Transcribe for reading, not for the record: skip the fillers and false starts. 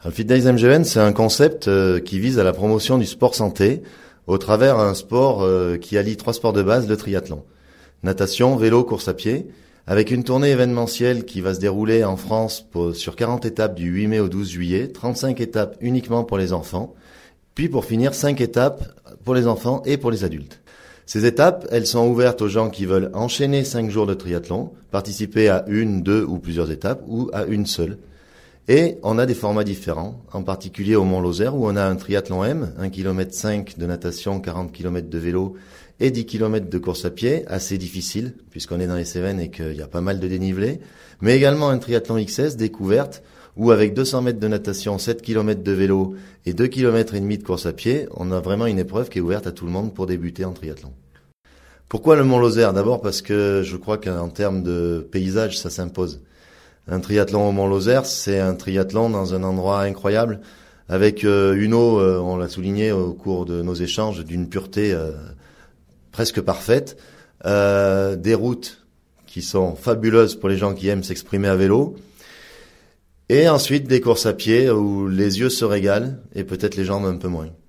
Le Fit Days MGN, c'est un concept qui vise à la promotion du sport santé au travers un sport qui allie 3 sports de base, le triathlon. Natation, vélo, course à pied, avec une tournée événementielle qui va se dérouler en France sur 40 étapes du 8 mai au 12 juillet, 35 étapes uniquement pour les enfants, puis pour finir 5 étapes pour les enfants et pour les adultes. Ces étapes, elles sont ouvertes aux gens qui veulent enchaîner 5 jours de triathlon, participer à une, 2 ou plusieurs étapes, ou à une seule. Et on a des formats différents, en particulier au Mont-Lozère où on a un triathlon M, 1,5 km de natation, 40 km de vélo et 10 km de course à pied, assez difficile puisqu'on est dans les Cévennes et qu'il y a pas mal de dénivelé, mais également un triathlon XS découverte où avec 200 mètres de natation, 7 km de vélo et 2 km et demi de course à pied, on a vraiment une épreuve qui est ouverte à tout le monde pour débuter en triathlon. Pourquoi le Mont-Lozère? D'abord parce que je crois qu'en termes de paysage, ça s'impose. Un triathlon au Mont-Lozère, c'est un triathlon dans un endroit incroyable, avec une eau, on l'a souligné au cours de nos échanges, d'une pureté presque parfaite, des routes qui sont fabuleuses pour les gens qui aiment s'exprimer à vélo, et ensuite des courses à pied où les yeux se régalent et peut-être les jambes un peu moins.